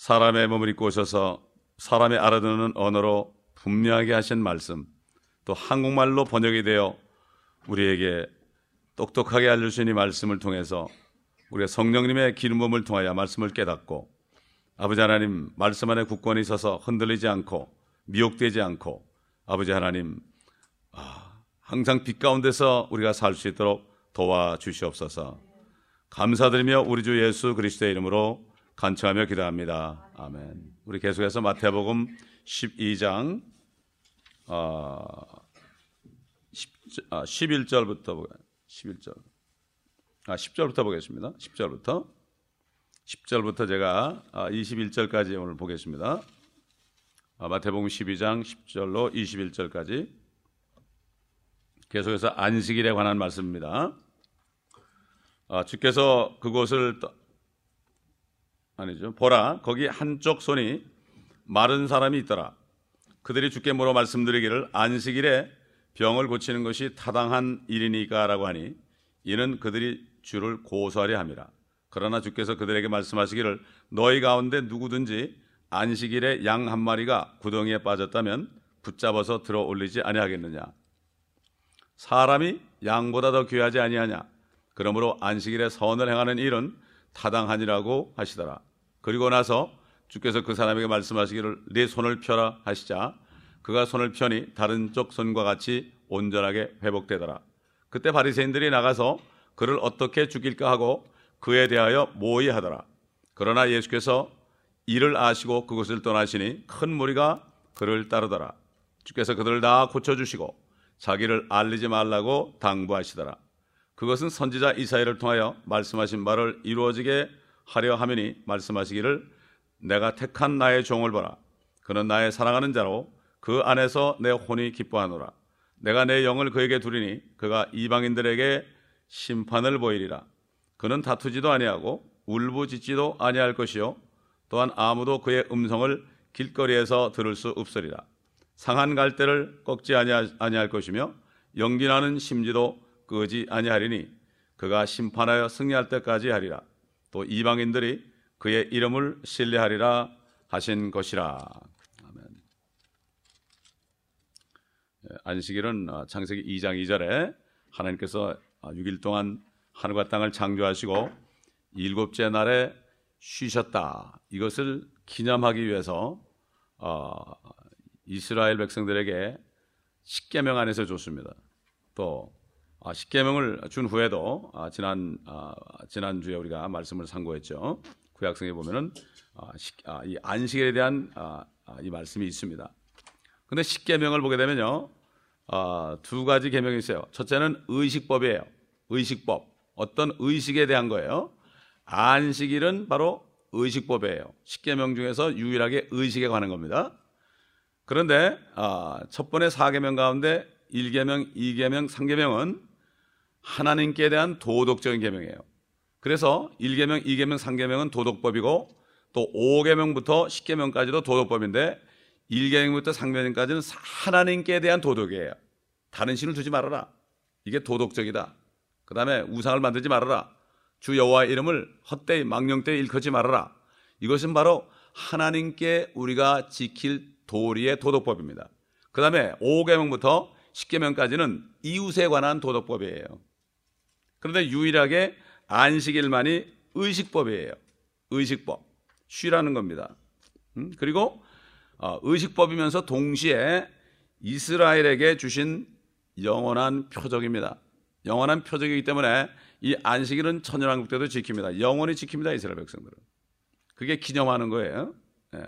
사람의 몸을 입고 오셔서 사람이 알아듣는 언어로 분명하게 하신 말씀, 또 한국말로 번역이 되어 우리에게 똑똑하게 알려주신 이 말씀을 통해서 우리가 성령님의 기름 부음을 통하여 말씀을 깨닫고, 아버지 하나님 말씀 안에 굳건히 서서 흔들리지 않고 미혹되지 않고, 아버지 하나님 항상 빛 가운데서 우리가 살 수 있도록 도와주시옵소서. 감사드리며 우리 주 예수 그리스도의 이름으로 간청하며 기도합니다. 아멘. 우리 계속해서 마태복음 12장 11절부터 10절부터 보겠습니다. 10절부터 제가 21절까지 오늘 보겠습니다. 마태복음 12장 10절로 21절까지 계속해서 안식일에 관한 말씀입니다. 주께서 그곳을 보라, 거기 한쪽 손이 마른 사람이 있더라. 그들이 주께 물어 말씀드리기를 안식일에 병을 고치는 것이 타당한 일이니까 라고 하니, 이는 그들이 주를 고소하려 함이라. 그러나 주께서 그들에게 말씀하시기를 너희 가운데 누구든지 안식일에 양 한 마리가 구덩이에 빠졌다면 붙잡아서 들어 올리지 아니하겠느냐. 사람이 양보다 더 귀하지 아니하냐. 그러므로 안식일에 선을 행하는 일은 타당하니라고 하시더라. 그리고 나서 주께서 그 사람에게 말씀하시기를 네 손을 펴라 하시자 그가 손을 펴니 다른 쪽 손과 같이 온전하게 회복되더라. 그때 바리새인들이 나가서 그를 어떻게 죽일까 하고 그에 대하여 모의하더라. 그러나 예수께서 이를 아시고 그곳을 떠나시니 큰 무리가 그를 따르더라. 주께서 그들을 다 고쳐주시고 자기를 알리지 말라고 당부하시더라. 그것은 선지자 이사야를 통하여 말씀하신 말을 이루어지게 하려 함이니, 말씀하시기를 내가 택한 나의 종을 보라. 그는 나의 사랑하는 자로 그 안에서 내 혼이 기뻐하노라. 내가 내 영을 그에게 두리니 그가 이방인들에게 심판을 보이리라. 그는 다투지도 아니하고 울부짖지도 아니할 것이요 또한 아무도 그의 음성을 길거리에서 들을 수 없으리라. 상한 갈대를 꺾지 아니할 것이며 연기나는 심지도 끄지 아니하리니 그가 심판하여 승리할 때까지 하리라. 또 이방인들이 그의 이름을 신뢰하리라 하신 것이라. 아멘. 안식일은 창세기 2장 2절에 하나님께서 6일 동안 하늘과 땅을 창조하시고 7째 날에 쉬셨다. 이것을 기념하기 위해서 이스라엘 백성들에게 십계명 안에서 줬습니다. 또 십계명을 준 후에도 지난주에 우리가 말씀을 상고했죠. 구약성에 보면은 이 안식일에 대한 이 말씀이 있습니다. 그런데 십계명을 보게 되면요, 두 가지 계명이 있어요. 첫째는 의식법이에요. 의식법, 어떤 의식에 대한 거예요. 안식일은 바로 의식법이에요. 십계명 중에서 유일하게 의식에 관한 겁니다. 그런데 첫 번째 4계명 가운데 1계명, 2계명, 3계명은 하나님께 대한 도덕적인 계명이에요. 그래서 1계명, 2계명, 3계명은 도덕법이고 또 5계명부터 10계명까지도 도덕법인데 1계명부터 3계명까지는 하나님께 대한 도덕이에요. 다른 신을 두지 말아라. 이게 도덕적이다. 그 다음에 우상을 만들지 말아라. 주 여호와의 이름을 헛되이 망령되이 일컫지 말아라. 이것은 바로 하나님께 우리가 지킬 도리의 도덕법입니다. 그 다음에 5계명부터 10계명까지는 이웃에 관한 도덕법이에요. 그런데 유일하게 안식일만이 의식법이에요. 의식법, 쉬라는 겁니다. 그리고 의식법이면서 동시에 이스라엘에게 주신 영원한 표적입니다. 영원한 표적이기 때문에 이 안식일은 천년왕국 때도 지킵니다. 영원히 지킵니다. 이스라엘 백성들은. 그게 기념하는 거예요. 예.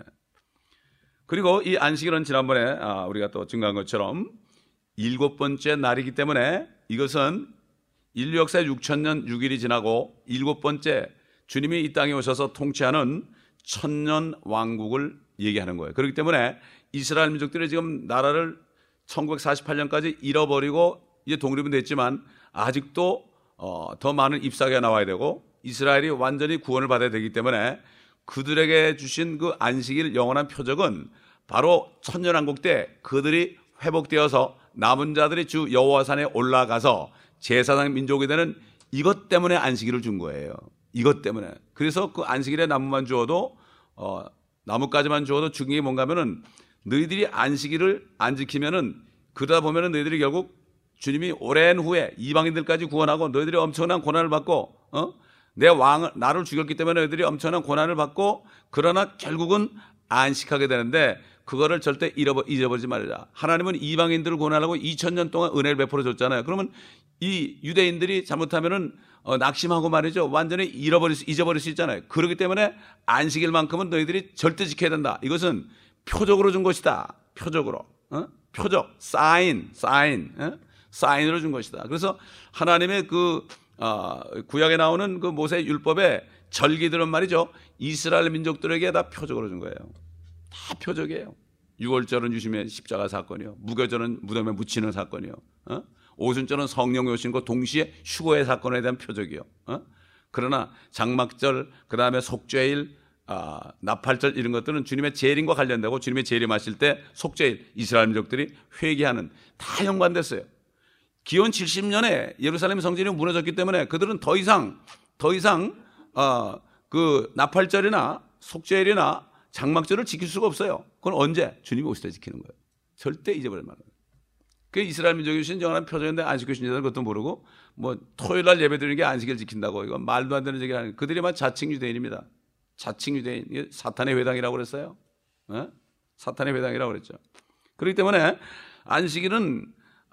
그리고 이 안식일은 지난번에 우리가 또 증거한 것처럼 7번째 날이기 때문에 이것은 인류 역사 6,000년 6일이 지나고 7번째 주님이 이 땅에 오셔서 통치하는 천년 왕국을 얘기하는 거예요. 그렇기 때문에 이스라엘 민족들이 지금 나라를 1948년까지 잃어버리고 이제 독립은 됐지만 아직도 더 많은 잎사귀가 나와야 되고 이스라엘이 완전히 구원을 받아야 되기 때문에 그들에게 주신 그 안식일 영원한 표적은 바로 천년왕국 때 그들이 회복되어서 남은 자들이 주 여호와 산에 올라가서 제사장 민족이 되는 이것 때문에 안식일을 준 거예요. 이것 때문에. 그래서 그 안식일에 나무만 주어도 나뭇가지만 주어도 죽은 게 뭔가 하면은 너희들이 안식일을 안 지키면은 그러다 보면은 너희들이 결국 주님이 오랜 후에 이방인들까지 구원하고 너희들이 엄청난 고난을 받고 내 왕을 나를 죽였기 때문에 너희들이 엄청난 고난을 받고 그러나 결국은 안식하게 되는데 그거를 절대 잊어버리지 말자. 하나님은 이방인들을 고난하고 2000년 동안 은혜를 베풀어 줬잖아요. 그러면 이 유대인들이 잘못하면은 낙심하고 말이죠. 완전히 잊어버릴 수 있잖아요. 그렇기 때문에 안식일만큼은 너희들이 절대 지켜야 된다. 이것은 표적으로 준 것이다. 표적으로. 표적, 사인으로 준 것이다. 그래서 하나님의 그 구약에 나오는 그 모세 율법의 절기들은 말이죠. 이스라엘 민족들에게 다 표적으로 준 거예요. 다 표적이에요. 유월절은 유심의 십자가 사건이요. 무교절은 무덤에 묻히는 사건이요. 오순절은 성령이 오신 것 동시에 휴거의 사건에 대한 표적이요. 그러나 장막절, 그 다음에 속죄일, 나팔절 이런 것들은 주님의 재림과 관련되고 주님의 재림하실 때 속죄일 이스라엘 민족들이 회개하는 다 연관됐어요. 기원 70년에 예루살렘 성전이 무너졌기 때문에 그들은 더 이상 그 나팔절이나 속죄일이나 장막절을 지킬 수가 없어요. 그건 언제? 주님이 오실 때 지키는 거예요. 절대 잊어버리지 말아요. 그 이스라엘 민족이 신정한 표적인데 안식일 신자들 그것도 모르고 뭐 토요일 날 예배 드리는 게 안식일 지킨다고 이건 말도 안 되는 얘기를 하는 그들이 막 자칭 유대인입니다. 자칭 유대인. 이게 사탄의 회당이라고 그랬어요. 사탄의 회당이라고 그랬죠. 그렇기 때문에 안식일은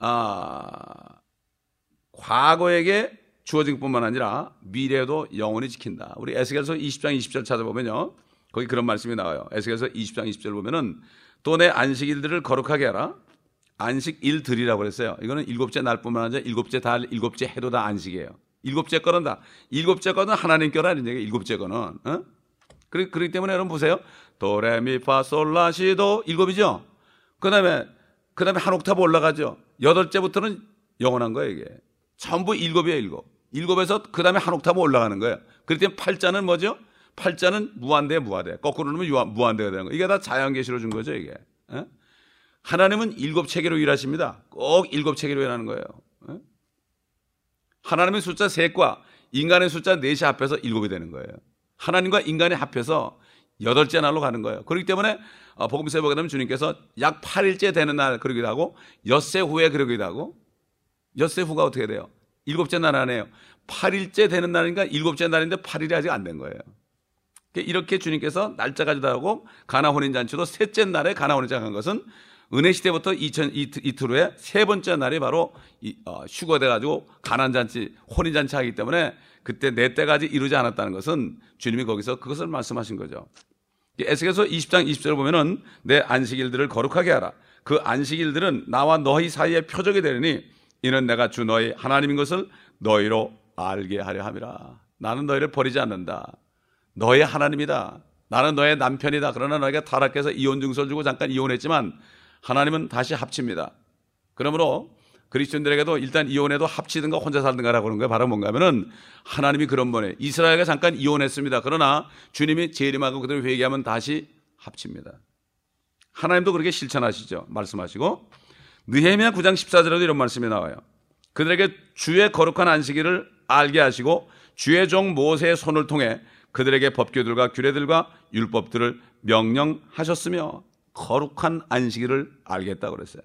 과거에게 주어진 뿐만 아니라 미래에도 영원히 지킨다. 우리 에스겔서 20장 20절 찾아보면요. 거기 그런 말씀이 나와요. 에스겔서 20장 20절 보면은 또 내 안식일들을 거룩하게 하라. 안식일들이라고 그랬어요. 이거는 일곱째 날뿐만 아니라 일곱째 달, 일곱째 해도 다 안식이에요. 일곱째 거는 다. 일곱째 거는 하나님 거라는 얘기예요. 일곱째 거는. 그렇기 때문에 여러분 보세요. 도레미파솔라시도 일곱이죠. 그다음에 한 옥타브 올라가죠. 여덟째부터는 영원한 거예요. 이게 전부 일곱이에요. 일곱에서 그다음에 한 옥타브 올라가는 거예요. 그렇기 때문에 팔자는 뭐죠? 팔자는 무한대. 거꾸로 놓으면 무한대가 되는 거예요. 이게 다 자연계시로 준 거죠. 이게. 하나님은 일곱 체계로 일하십니다. 꼭 일곱 체계로 일하는 거예요. 하나님의 숫자 3과 인간의 숫자 4이 합해서 7이 되는 거예요. 하나님과 인간이 합해서 8째 날로 가는 거예요. 그렇기 때문에 복음서에 보게 되면 주님께서 약 8일째 되는 날 그러기도 하고 엿새 후에 그러기도 하고 엿새 후가 어떻게 돼요? 7째 날 아니에요. 8일째 되는 날이니까 7째 날인데 8일이 아직 안 된 거예요. 이렇게 주님께서 날짜가 지나고 가나 혼인잔치도 셋째 날에 가나 혼인잔치 한 것은 은혜 시대부터 이틀 후에 세 번째 날이 바로 휴거돼가지고 가난잔치, 혼인잔치 하기 때문에 그때 네 때까지 이루지 않았다는 것은 주님이 거기서 그것을 말씀하신 거죠. 에스겔서 20장 20절을 보면은 내 안식일들을 거룩하게 하라. 그 안식일들은 나와 너희 사이에 표적이 되리니 이는 내가 주 너희 하나님인 것을 너희로 알게 하려 함이라. 나는 너희를 버리지 않는다. 너의 하나님이다. 나는 너의 남편이다. 그러나 너희가 타락해서 이혼 증서를 주고 잠깐 이혼했지만 하나님은 다시 합칩니다. 그러므로 그리스도인들에게도 일단 이혼해도 합치든가 혼자 살든가라고 하는 거예요. 바로 뭔가 하면은 하나님이 그런 분이에요. 이스라엘과 잠깐 이혼했습니다. 그러나 주님이 재림하고 그들을 회개하면 다시 합칩니다. 하나님도 그렇게 실천하시죠. 말씀하시고 느헤미야 9장 14절에도 이런 말씀이 나와요. 그들에게 주의 거룩한 안식일을 알게 하시고 주의 종 모세의 손을 통해 그들에게 법규들과 규례들과 율법들을 명령하셨으며 거룩한 안식일을 알겠다고 그랬어요.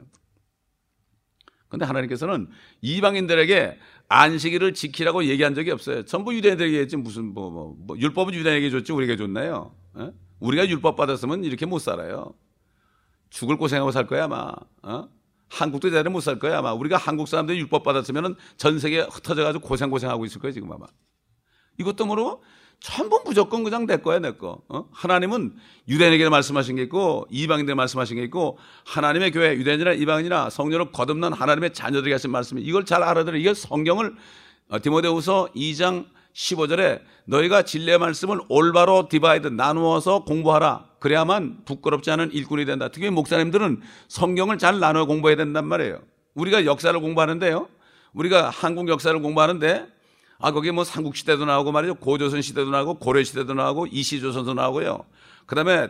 그런데 하나님께서는 이방인들에게 안식일을 지키라고 얘기한 적이 없어요. 전부 유대인들에게 했지 무슨 율법은 유대인에게 줬지 우리에게 줬나요? 우리가 율법 받았으면 이렇게 못 살아요. 죽을 고생하고 살 거야 아마. 한국도 제대로 못 살 거야 아마. 우리가 한국 사람들이 율법 받았으면 전 세계에 흩어져가지고 고생하고 있을 거예요 지금 아마. 이것도 모르고 전부 무조건 그냥 내 거야 내 거. 하나님은 유대인에게 말씀하신 게 있고 이방인들에게 말씀하신 게 있고 하나님의 교회 유대인이나 이방인이나 성령으로 거듭난 하나님의 자녀들에게 하신 말씀이 이걸 잘 알아들어. 이게 성경을 디모데후서 2장 15절에 너희가 진리의 말씀을 올바로 디바이드 나누어서 공부하라. 그래야만 부끄럽지 않은 일꾼이 된다. 특히 목사님들은 성경을 잘 나누어 공부해야 된단 말이에요. 우리가 역사를 공부하는데요. 우리가 한국 역사를 공부하는데 거기 뭐 삼국시대도 나오고 말이죠. 고조선 시대도 나오고 고려시대도 나오고 이시조선도 나오고요. 그 다음에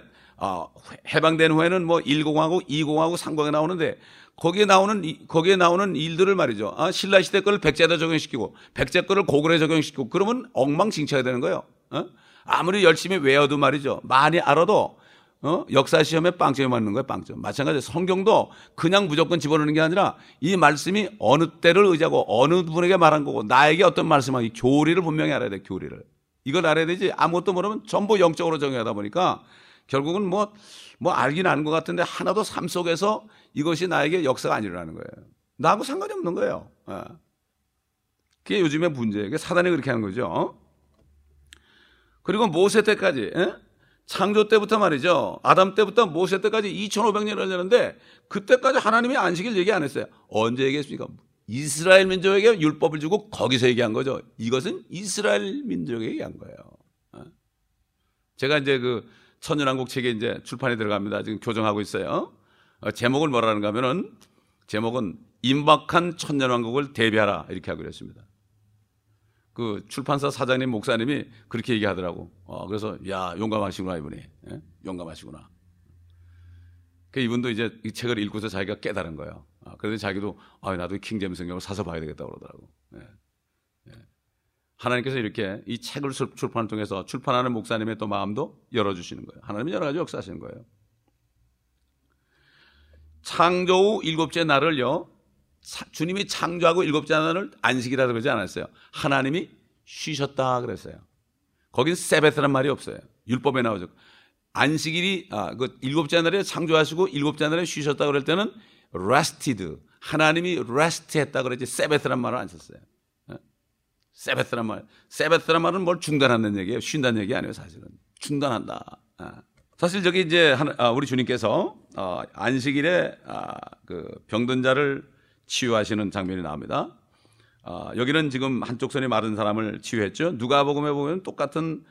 해방된 후에는 뭐 1공화국, 2공화국, 3공화국이 나오는데 거기에 나오는 일들을 말이죠. 신라시대 거를 백제에다 적용시키고 백제 거를 고구려에 적용시키고 그러면 엉망진창이 되는 거예요. 아무리 열심히 외워도 말이죠. 많이 알아도 역사 시험에 빵점이 맞는 거예요. 빵점. 마찬가지로 성경도 그냥 무조건 집어넣는 게 아니라 이 말씀이 어느 때를 의지하고 어느 분에게 말한 거고 나에게 어떤 말씀을, 이 교리를 분명히 알아야 돼. 교리를. 이걸 알아야 되지 아무것도 모르면 전부 영적으로 정의하다 보니까 결국은 뭐 알긴 아는 것 같은데 하나도 삶 속에서 이것이 나에게 역사가 안 일어나는 거예요. 나하고 상관이 없는 거예요. 그게 요즘의 문제예요. 그게 사단이 그렇게 하는 거죠. 그리고 모세 때까지, 창조 때부터 말이죠. 아담 때부터 모세 때까지 2500년이 걸렸는데 그때까지 하나님이 안식일 얘기 안 했어요. 언제 얘기했습니까? 이스라엘 민족에게 율법을 주고 거기서 얘기한 거죠. 이것은 이스라엘 민족에게 얘기한 거예요. 제가 이제 그 천년왕국 책에 이제 출판이 들어갑니다. 지금 교정하고 있어요. 제목을 뭐라는가 하면은 제목은 임박한 천년왕국을 대비하라 이렇게 하기로 했습니다. 그 출판사 사장님 목사님이 그렇게 얘기하더라고. 그래서 야 용감하시구나 이분이. 용감하시구나. 그 이분도 이제 이 책을 읽고서 자기가 깨달은 거예요. 그래서 자기도 나도 킹제임스 성경을 사서 봐야 되겠다고 그러더라고. 하나님께서 이렇게 이 책을 출판을 통해서 출판하는 목사님의 또 마음도 열어주시는 거예요. 하나님이 여러 가지 역사하시는 거예요. 창조 후 일곱째 날을요, 주님이 창조하고 일곱째 날을 안식이라 그러지 않았어요. 하나님이 쉬셨다 그랬어요. 거긴 세베트란 말이 없어요. 율법에 나오죠. 안식일이 그 일곱째 날에 창조하시고 일곱째 날에 쉬셨다 그럴 때는 rested, 하나님이 rest했다 그랬지 세베트란 말을 안 썼어요. 세베트란 말은 뭘 중단하는 얘기예요. 쉰다는 얘기 아니에요. 사실은 중단한다. 사실 저기 이제 우리 주님께서 안식일에 그 병든 자를 치유하시는 장면이 나옵니다. 여기는 지금 한쪽 손이 마른 사람을 치유했죠. 누가복음에 보면 똑같은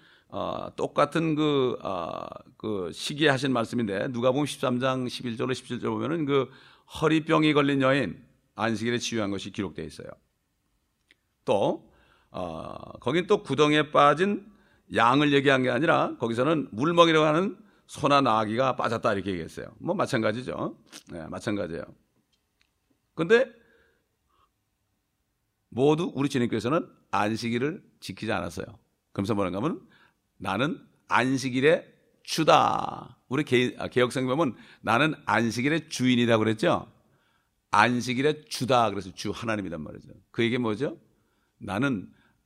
그 시기에 하신 말씀인데 누가복음 13장 11절로 17절 보면은 그 허리병이 걸린 여인 안식일에 치유한 것이 기록되어 있어요. 또 거긴 또 구덩이에 빠진 양을 얘기한 게 아니라 거기서는 물 먹이려고 하는 소나 나귀가 빠졌다 이렇게 얘기했어요. 뭐 마찬가지죠. 네, 마찬가지예요. 근데 모두 우리 주님께서는 안식일을 지키지 않았어요. 그러면서 뭐라고 하면 나는 안식일의 주다. 우리 개역성경 보면 나는 안식일의 주인이다 그랬죠. 안식일의 주다 그래서 주 하나님이란 말이죠. 그 얘기 뭐죠? 나는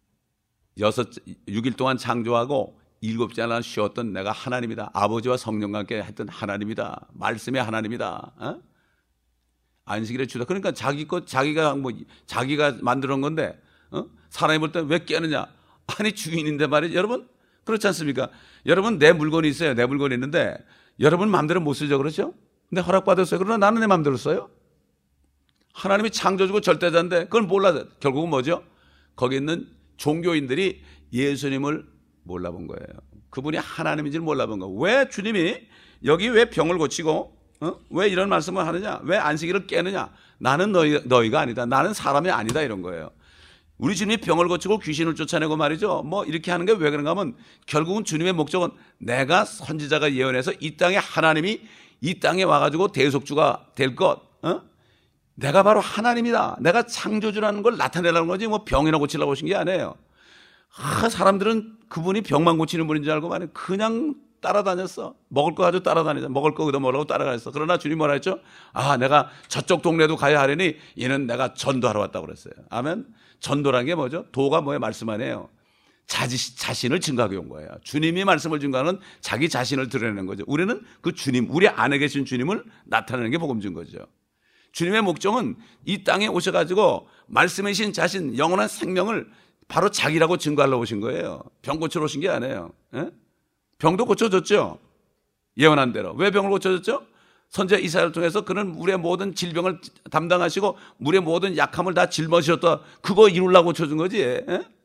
6일 동안 창조하고 7째 날 쉬었던 내가 하나님이다. 아버지와 성령과 함께 했던 하나님이다. 말씀의 하나님이다. 안식일의 주다. 그러니까 자기가 만들어 놓은 건데 사람이 볼 때 왜 깨느냐? 아니 주인인데 말이죠. 여러분 그렇지 않습니까? 여러분 내 물건이 있어요. 내 물건이 있는데 여러분 마음대로 못 쓰죠. 그렇죠? 근데 허락받았어요. 그러나 나는 내 마음대로 써요. 하나님이 창조주고 절대자인데 그걸 몰라서 결국은 뭐죠? 거기 있는 종교인들이 예수님을 몰라본 거예요. 그분이 하나님인지를 몰라본 거예요. 왜 주님이 여기 왜 병을 고치고 왜 이런 말씀을 하느냐? 왜 안식일을 깨느냐? 나는 너희가 아니다. 나는 사람이 아니다 이런 거예요. 우리 주님이 병을 고치고 귀신을 쫓아내고 말이죠. 뭐 이렇게 하는 게 왜 그런가 하면 결국은 주님의 목적은 내가 선지자가 예언해서 이 땅에 하나님이 이 땅에 와가지고 대속주가 될 것. 내가 바로 하나님이다. 내가 창조주라는 걸 나타내라는 거지 뭐 병이나 고치려고 오신 게 아니에요. 사람들은 그분이 병만 고치는 분인 줄 알고 말이에요. 그냥 따라다녔어. 먹을 거 가지고 따라다니자. 먹을 거 얻어먹으라고 따라다녔어. 그러나 주님 뭐라 했죠? 내가 저쪽 동네도 가야 하려니 얘는 내가 전도하러 왔다고 그랬어요. 아멘. 전도란 게 뭐죠? 도가 뭐예요? 말씀 아니에요. 자신을 증거하게 온 거예요. 주님이 말씀을 증거하는 자기 자신을 드러내는 거죠. 우리는 그 주님, 우리 안에 계신 주님을 나타내는 게 복음 증거죠. 주님의 목적은 이 땅에 오셔가지고 말씀이신 자신, 영원한 생명을 바로 자기라고 증거하려고 오신 거예요. 병 고치러 오신 게 아니에요. 병도 고쳐줬죠. 예언한 대로. 왜 병을 고쳐줬죠? 선지자 이사야를 통해서 그는 우리의 모든 질병을 담당하시고 우리의 모든 약함을 다 짊어지셨다. 그거 이루려고 고쳐준 거지.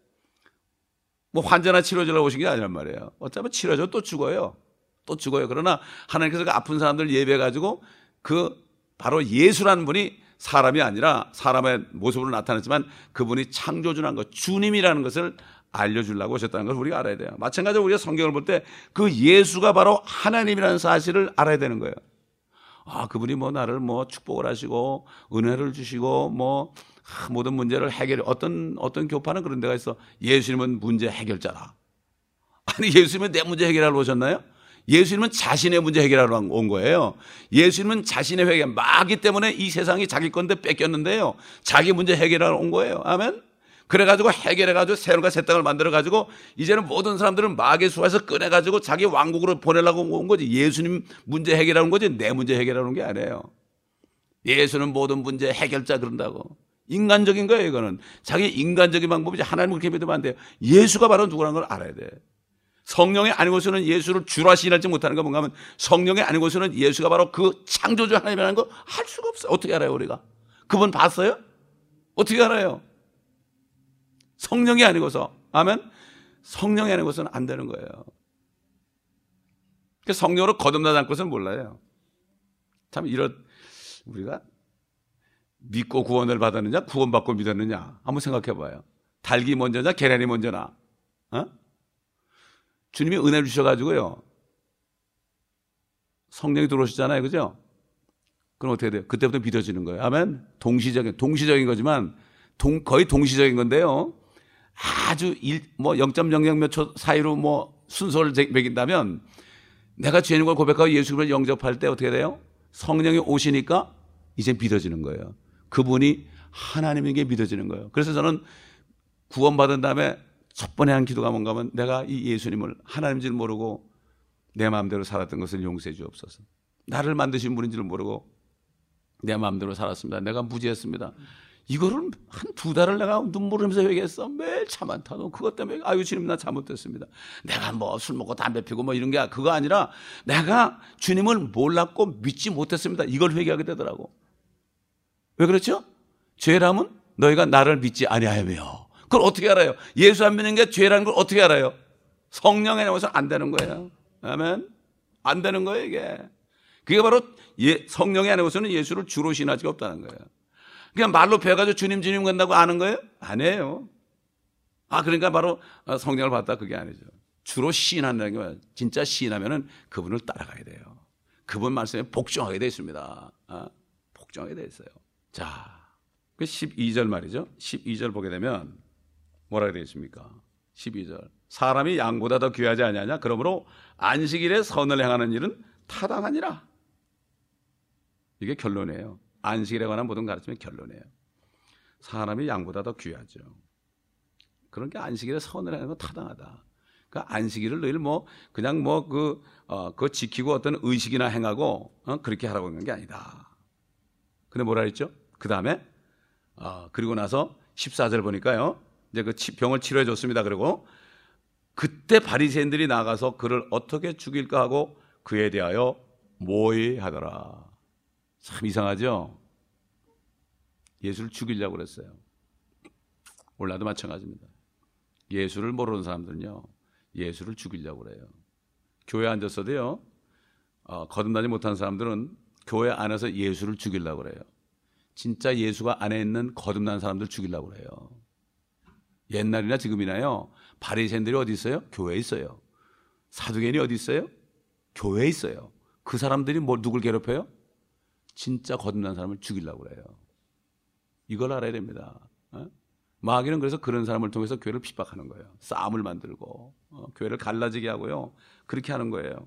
뭐 환자나 치료주려고 오신 게 아니란 말이에요. 어차피 치료줘 또 죽어요. 또 죽어요. 그러나 하나님께서 그 아픈 사람들 예배해가지고 바로 예수라는 분이 사람이 아니라 사람의 모습으로 나타났지만 그분이 창조주라는 것, 주님이라는 것을 알려주려고 오셨다는 걸 우리가 알아야 돼요. 마찬가지로 우리가 성경을 볼 때 그 예수가 바로 하나님이라는 사실을 알아야 되는 거예요. 그분이 나를 축복을 하시고 은혜를 주시고 모든 문제를 어떤 교파는 그런 데가 있어. 예수님은 문제 해결자다. 아니 예수님은 내 문제 해결하러 오셨나요? 예수님은 자신의 문제 해결하러 온 거예요. 예수님은 자신의 회개, 마귀 때문에 이 세상이 자기 건데 뺏겼는데요. 자기 문제 해결하러 온 거예요. 아멘. 그래가지고 해결해가지고 새로운가 새 땅을 만들어가지고 이제는 모든 사람들은 마귀의 수하에서 꺼내가지고 자기 왕국으로 보내려고 온 거지. 예수님 문제 해결하는 거지 내 문제 해결하는 게 아니에요. 예수는 모든 문제 해결자 그런다고. 인간적인 거예요. 이거는 자기 인간적인 방법이지. 하나님을 그렇게 믿으면 안 돼요. 예수가 바로 누구라는 걸 알아야 돼. 성령이 아니고서는 예수를 주라 시인하지 못하는 거 뭔가 하면 성령이 아니고서는 예수가 바로 그 창조주 하나님이라는 거 할 수가 없어요. 어떻게 알아요 우리가? 그분 봤어요? 어떻게 알아요? 성령이 아니고서. 아멘. 성령이 아니고서는 안 되는 거예요. 그러니까 성령으로 거듭나지 않고서는 몰라요. 참 이런 우리가 믿고 구원을 받았느냐 구원받고 믿었느냐 한번 생각해 봐요. 닭이 먼저냐 계란이 먼저나. 주님이 은혜를 주셔가지고요 성령이 들어오셨잖아요. 그죠? 그럼 어떻게 돼요? 그때부터 믿어지는 거예요. 아멘. 동시적인 거지만 거의 동시적인 건데요. 아주 0.00 몇 초 사이로 순서를 매긴다면 내가 죄인 걸 고백하고 예수님을 영접할 때 어떻게 돼요? 성령이 오시니까 이제 믿어지는 거예요. 그분이 하나님인 게 믿어지는 거예요. 그래서 저는 구원받은 다음에 첫 번에 한 기도가 뭔가 하면 내가 이 예수님을 하나님인 줄 모르고 내 마음대로 살았던 것을 용서해 주옵소서. 나를 만드신 분인 줄 모르고 내 마음대로 살았습니다. 내가 무지했습니다. 이거를 한 2달을 내가 눈물 흘리면서 회개했어. 매일 차 많다. 그것 때문에 아유 주님 나 잘못했습니다. 내가 술 먹고 담배 피고 이런 게 그거 아니라 내가 주님을 몰랐고 믿지 못했습니다. 이걸 회개하게 되더라고. 왜 그렇죠? 죄라면 너희가 나를 믿지 아니하며. 그걸 어떻게 알아요? 예수 안 믿는 게 죄라는 걸 어떻게 알아요? 성령에 나와서 안 되는 거예요. 아멘. 안 되는 거예요 이게. 그게 바로 성령에 나와서는 예수를 주로 신할 수가 없다는 거예요. 그냥 말로 배워가지고 주님 간다고 아는 거예요? 아니에요. 그러니까 바로 성령을 받다 그게 아니죠. 주로 시인한다는 게 진짜 시인하면은 그분을 따라가야 돼요. 그분 말씀에 복종하게 되어 있습니다. 복종하게 되어 있어요. 자, 그 12절 말이죠. 12절 보게 되면 뭐라고 되어 있습니까? 12절. 사람이 양보다 더 귀하지 아니하냐? 그러므로 안식일에 선을 행하는 일은 타당하니라. 이게 결론이에요. 안식일에 관한 모든 가르침의 결론이에요. 사람이 양보다 더 귀하죠. 그러니까 안식일에 선을 하는 건 타당하다. 그러니까 안식일을 늘 그냥 그거 지키고 어떤 의식이나 행하고 그렇게 하라고 하는 게 아니다. 근데 뭐라 했죠? 그 다음에 그리고 나서 14절 보니까요. 이제 그 병을 치료해 줬습니다. 그리고 그때 바리새인들이 나가서 그를 어떻게 죽일까 하고 그에 대하여 모의하더라. 참 이상하죠? 예수를 죽이려고 그랬어요. 오늘도 마찬가지입니다. 예수를 모르는 사람들은요, 예수를 죽이려고 그래요. 교회 앉았어도요, 거듭나지 못한 사람들은 교회 안에서 예수를 죽이려고 그래요. 진짜 예수가 안에 있는 거듭난 사람들 죽이려고 그래요. 옛날이나 지금이나요, 바리새인들이 어디 있어요? 교회에 있어요. 사두개인이 어디 있어요? 교회에 있어요. 그 사람들이 누굴 괴롭혀요? 진짜 거듭난 사람을 죽이려고 그래요. 이걸 알아야 됩니다. 마귀는 그래서 그런 사람을 통해서 교회를 핍박하는 거예요. 싸움을 만들고 교회를 갈라지게 하고요. 그렇게 하는 거예요.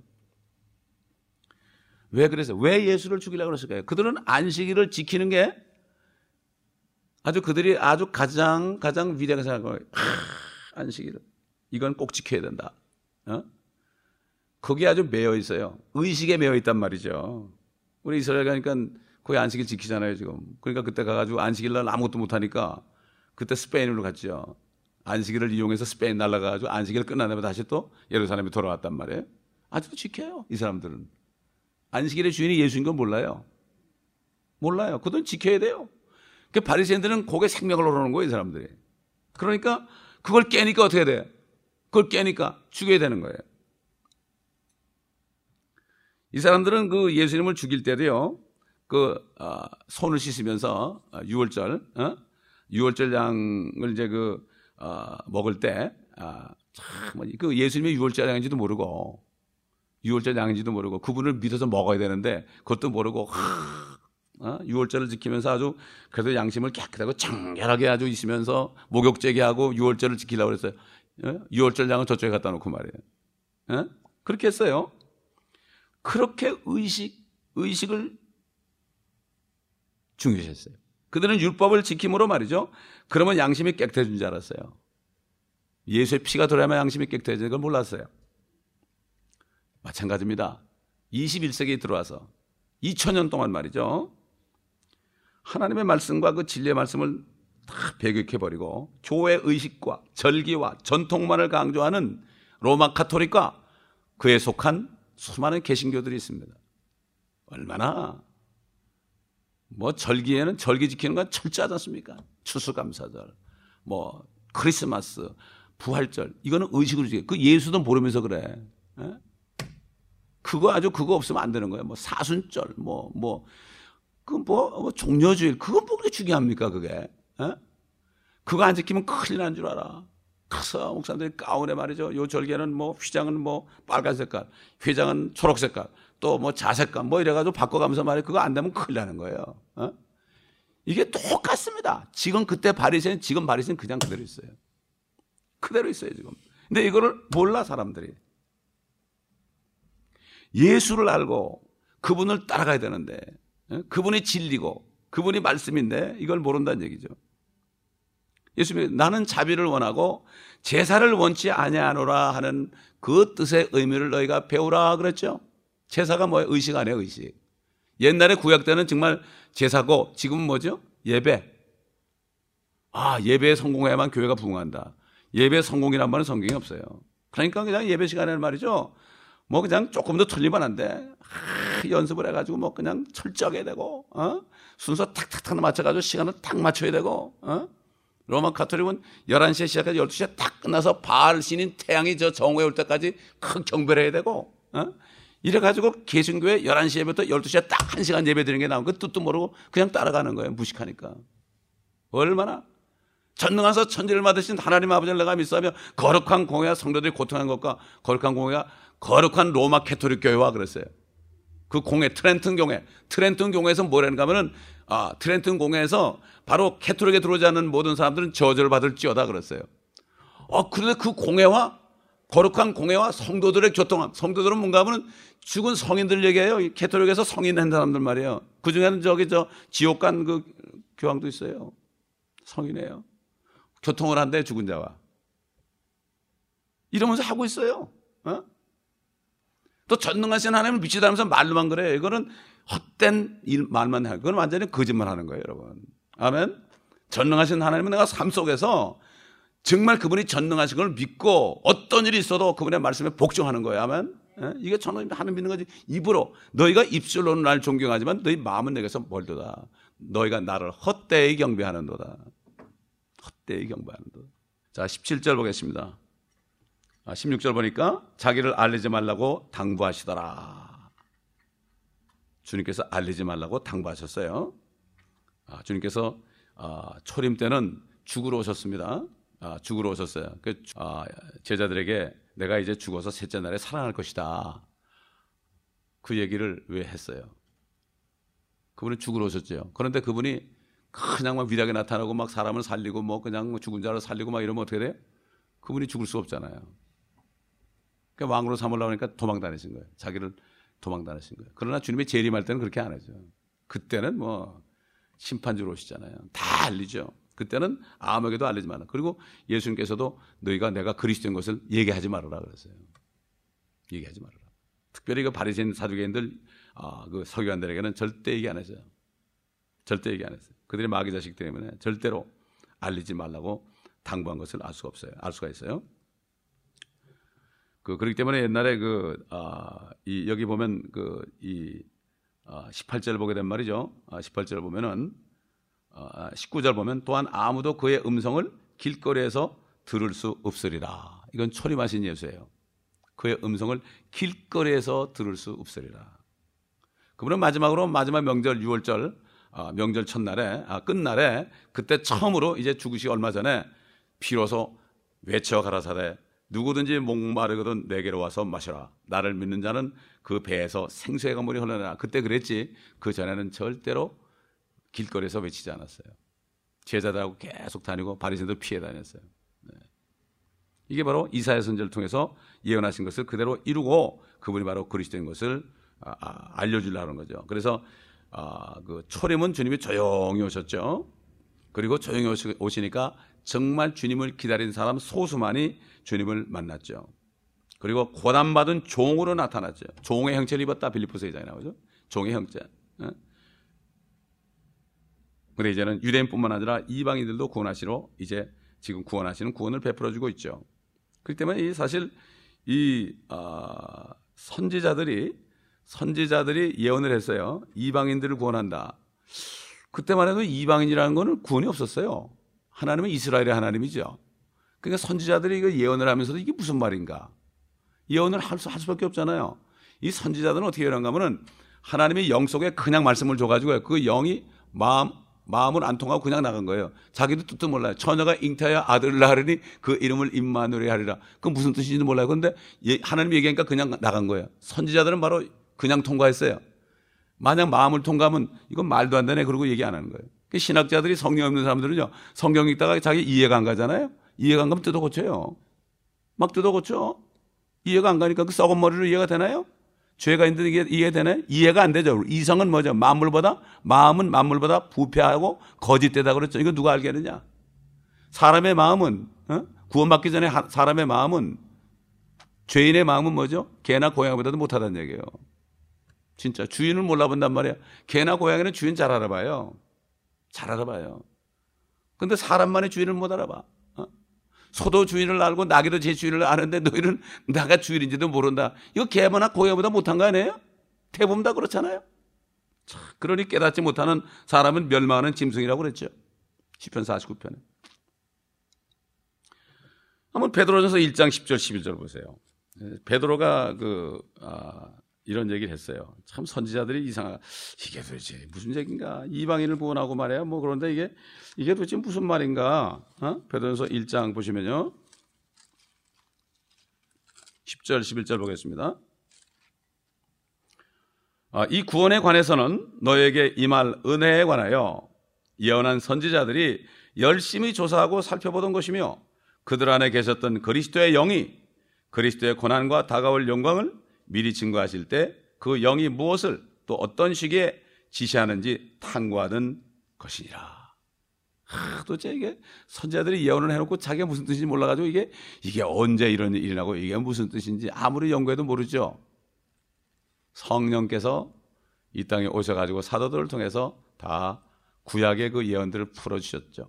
왜 그래서? 왜 예수를 죽이려고 그랬을까요? 그들은 안식일을 지키는 게 그들이 아주 가장 위대하게 생각하는 거예요. 안식일을. 이건 꼭 지켜야 된다. 거기에 아주 매여 있어요. 의식에 매여 있단 말이죠. 우리 이스라엘 가니까 거기 안식일 지키잖아요, 지금. 그러니까 그때 가가지고 안식일날 아무것도 못하니까 그때 스페인으로 갔죠. 안식일을 이용해서 스페인 날아가가지고 안식일 끝나면 다시 또 예루살렘에 돌아왔단 말이에요. 아직도 지켜요, 이 사람들은. 안식일의 주인이 예수인 건 몰라요. 몰라요. 그들은 지켜야 돼요. 그 바리새인들은 거기에 생명을 걸어놓은 거예요, 이 사람들이. 그러니까 그걸 깨니까 어떻게 돼? 그걸 깨니까 죽여야 되는 거예요. 이 사람들은 그 예수님을 죽일 때도요, 손을 씻으면서 유월절 양을 이제 먹을 때, 그 예수님의 유월절 양인지도 모르고, 그분을 믿어서 먹어야 되는데, 그것도 모르고, 유월절을 지키면서 아주 그래도 양심을 깨끗하고 청결하게 아주 있으면서 목욕제게 하고 유월절을 지키려고 그랬어요. 유월절 양은 저쪽에 갖다 놓고 말이에요. 그렇게 했어요. 그렇게 의식을 중요시했어요. 그들은 율법을 지킴으로 말이죠. 그러면 양심이 깨끗해진 줄 알았어요. 예수의 피가 돌아야만 양심이 깨끗해지는 걸 몰랐어요. 마찬가지입니다. 21세기에 들어와서 2000년 동안 말이죠. 하나님의 말씀과 그 진리의 말씀을 다 배격해버리고 교회 의식과 절기와 전통만을 강조하는 로마 가톨릭과 그에 속한 수많은 개신교들이 있습니다. 얼마나 절기에는 절기 지키는 건 철저하지 않습니까? 추수감사절, 크리스마스, 부활절, 이거는 의식으로 지켜. 그 예수도 모르면서 그래. 에? 그거 없으면 안 되는 거예요. 사순절, 종려주일, 그건 뭐 그렇게 중요합니까, 그게? 에? 그거 안 지키면 큰일 난 줄 알아. 가서 목사님들이 가운에 말이죠. 요 절개는 휘장은 빨간 색깔, 회장은 초록 색깔, 또 자색감 이래가지고 바꿔가면서 말이에요. 그거 안 되면 큰일 나는 거예요. 어? 이게 똑같습니다. 지금 바리새인 그냥 그대로 있어요. 그대로 있어요, 지금. 근데 이거를 몰라, 사람들이. 예수를 알고 그분을 따라가야 되는데, 그분이 진리고 그분이 말씀인데 이걸 모른다는 얘기죠. 예수님이 나는 자비를 원하고 제사를 원치 아니하노라 하는 그 뜻의 의미를 너희가 배우라 그랬죠. 제사가 뭐예요? 의식 아니에요, 의식. 옛날에 구약 때는 정말 제사고 지금은 뭐죠? 예배. 예배에 성공해야만 교회가 부흥한다. 예배 성공이란 말은 성경이 없어요. 그러니까 그냥 예배 시간에는 말이죠. 그냥 조금 더 틀리면 안 돼. 연습을 해가지고 그냥 철저하게 되고, 순서 탁탁탁 맞춰가지고 시간을 딱 맞춰야 되고, 로마 가톨릭은 11시에 시작해서 12시에 딱 끝나서 바알 신인 태양이 정오에 올 때까지 큰 경배를 해야 되고, 이래가지고 개신교회 11시에부터 12시에 딱 1시간 예배 드리는 게 나온 거 뜻도 모르고 그냥 따라가는 거예요. 무식하니까. 얼마나 전능하서 천지를 만드신 하나님 아버지를 내가 믿사하며 거룩한 공회와 성도들이 고통한 것과 거룩한 공회가 거룩한 로마 가톨릭 교회와 그랬어요. 그 공회, 트렌튼 공회에서 뭐라는가 하면은, 트렌튼 공회에서 바로 가톨릭에 들어오지 않는 모든 사람들은 저주를 받을지어다 그랬어요. 그런데 그 공회와 거룩한 공회와 성도들의 교통함, 성도들은 뭔가 하면은 죽은 성인들 얘기해요. 가톨릭에서 성인 한 사람들 말이에요. 그 중에는 지옥 간 그 교황도 있어요. 성인이에요. 교통을 한대, 죽은 자와. 이러면서 하고 있어요. 또 전능하신 하나님을 믿지다면서 말로만 그래요. 이거는 헛된 말만 해요. 그건 완전히 거짓말 하는 거예요, 여러분. 아멘. 전능하신 하나님은 내가 삶 속에서 정말 그분이 전능하신 걸 믿고 어떤 일이 있어도 그분의 말씀에 복종하는 거예요. 아멘. 이게 저는 하나님 믿는 거지. 입으로 너희가 입술로는 날 존경하지만 너희 마음은 내게서 멀도다. 너희가 나를 헛되이 경배하는도다. 헛되이 경배하는도다. 자, 17절 보겠습니다. 16절 보니까 자기를 알리지 말라고 당부하시더라. 주님께서 알리지 말라고 당부하셨어요. 주님께서 초림 때는 죽으러 오셨습니다. 죽으러 오셨어요. 제자들에게 내가 이제 죽어서 셋째 날에 살아날 것이다. 그 얘기를 왜 했어요? 그분이 죽으러 오셨죠. 그런데 그분이 그냥 막 위대하게 나타나고 막 사람을 살리고 그냥 죽은 자를 살리고 막 이러면 어떻게 돼요? 그분이 죽을 수 없잖아요. 그러니까 왕으로 삼으려고 하니까 도망 다니신 거예요. 자기를 도망 다니신 거예요. 그러나 주님이 재림할 때는 그렇게 안 하죠. 그때는 심판주로 오시잖아요. 다 알리죠. 그때는 아무에게도 알리지 말라. 그리고 예수님께서도 너희가 내가 그리스도인 것을 얘기하지 말아라 그랬어요. 얘기하지 말아라. 특별히 그 바리새인 사두개인들 그 서기관들에게는 절대 얘기 안 했어요. 절대 얘기 안 했어요. 그들이 마귀 자식 때문에 절대로 알리지 말라고 당부한 것을 알 수가 있어요. 그렇기 때문에 옛날에 여기 보면 18절 보게 된 말이죠. 18절 보면은 19절 보면 또한 아무도 그의 음성을 길거리에서 들을 수 없으리라. 이건 초림하신 예수예요. 그의 음성을 길거리에서 들을 수 없으리라. 그분은 마지막 명절 6월절 명절 첫날에 끝날에 그때 처음으로 이제 죽으시기 얼마 전에 비로소 외쳐 가라사대 누구든지 목마르거든 내게로 와서 마시라. 나를 믿는 자는 그 배에서 생수의 강물이 흘러내라. 그때 그랬지. 그 전에는 절대로 길거리에서 외치지 않았어요. 제자들하고 계속 다니고 바리새인들 피해 다녔어요. 네. 이게 바로 이사야 선지자를 통해서 예언하신 것을 그대로 이루고 그분이 바로 그리스도인 것을 알려주려는 거죠. 그래서 그 초림은 주님이 조용히 오셨죠. 그리고 조용히 오시니까 정말 주님을 기다린 사람 소수만이 주님을 만났죠. 그리고 고난받은 종으로 나타났죠. 종의 형체를 입었다 빌립보서 2장에 나오죠. 종의 형체. 그런데 이제는 유대인뿐만 아니라 이방인들도 구원하시러 이제 지금 구원하시는 구원을 베풀어주고 있죠. 그렇기 때문에 사실 이 선지자들이 예언을 했어요. 이방인들을 구원한다. 그때만 해도 이방인이라는 거는 구원이 없었어요. 하나님은 이스라엘의 하나님이죠. 그러니까 선지자들이 이거 예언을 하면서도 이게 무슨 말인가? 예언을 할 수밖에 없잖아요. 이 선지자들은 어떻게 예언한가 하면은 하나님의 영 속에 그냥 말씀을 줘가지고요. 그 영이 마음은 안 통하고 그냥 나간 거예요. 자기도 뜻도 몰라요. 처녀가 잉태하여 아들을 낳으리니 그 이름을 임마누엘 하리라. 그 무슨 뜻인지도 몰라요. 그런데 하나님이 얘기하니까 그냥 나간 거예요. 선지자들은 바로 그냥 통과했어요. 만약 마음을 통과하면 이건 말도 안 되네 그러고 얘기 안 하는 거예요. 신학자들이 성경 없는 사람들은요, 성경 읽다가 자기 이해가 안 가잖아요. 이해가 안 가면 뜯어 고쳐요. 막 뜯어 고쳐. 이해가 안 가니까 그 썩은 머리로 이해가 되나요? 죄가 있는데 이게 이해되나요? 이해가 안 되죠. 이성은 뭐죠? 마음은 만물보다 부패하고 거짓되다 그랬죠. 이거 누가 알겠느냐? 사람의 마음은 구원받기 전에 사람의 마음은, 죄인의 마음은 뭐죠? 개나 고양이보다도 못하다는 얘기예요. 진짜 주인을 몰라본단 말이에요. 개나 고양이는 주인 잘 알아봐요. 잘 알아봐요. 근데 사람만의 주인을 못 알아봐. 소도 주인을 알고 나귀도 제 주인을 아는데 너희는 나가 주인인지도 모른다. 이거 개보나 고양이보다 못한 거 아니에요? 대부분 다 그렇잖아요. 자, 그러니 깨닫지 못하는 사람은 멸망하는 짐승이라고 그랬죠. 시편 49편에. 한번 베드로전서 1장 10절 11절 보세요. 베드로가 이런 얘기를 했어요. 참 선지자들이 이상하다. 이게 도대체 무슨 얘기인가? 이방인을 구원하고 말이야. 뭐 그런데 이게 도대체 무슨 말인가? 베드로전서 1장 보시면요. 10절 11절 보겠습니다. 이 구원에 관해서는 너에게 임할 은혜에 관하여 예언한 선지자들이 열심히 조사하고 살펴보던 것이며 그들 안에 계셨던 그리스도의 영이 그리스도의 고난과 다가올 영광을 미리 증거하실 때 그 영이 무엇을 또 어떤 시기에 지시하는지 탐구하던 것이니라. 도대체 이게 선지자들이 예언을 해놓고 자기가 무슨 뜻인지 몰라가지고 이게 언제 이런 일이 나고 이게 무슨 뜻인지 아무리 연구해도 모르죠. 성령께서 이 땅에 오셔가지고 사도들을 통해서 다 구약의 그 예언들을 풀어주셨죠.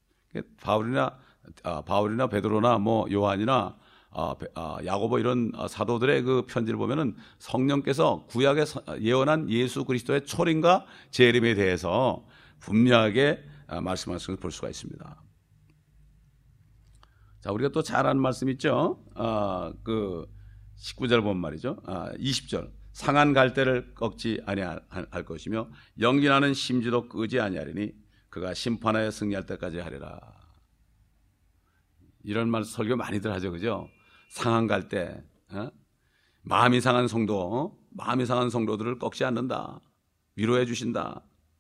바울이나 베드로나 뭐 요한이나 야고보 이런 사도들의 그 편지를 보면은 성령께서 구약에 예언한 예수 그리스도의 초림과 재림에 대해서 분명하게 말씀하신 것을 볼 수가 있습니다. 자, 우리가 또 잘 아는 말씀 있죠. 그 19절 보면 말이죠. 20절. 상한 갈대를 꺾지 아니할 것이며 연기나는 심지도 끄지 아니하리니 그가 심판하여 승리할 때까지 하리라. 이런 말 설교 많이들 하죠, 그죠? 상한 갈대, 마음이 상한 성도들을 꺾지 않는다. 위로해 주신다.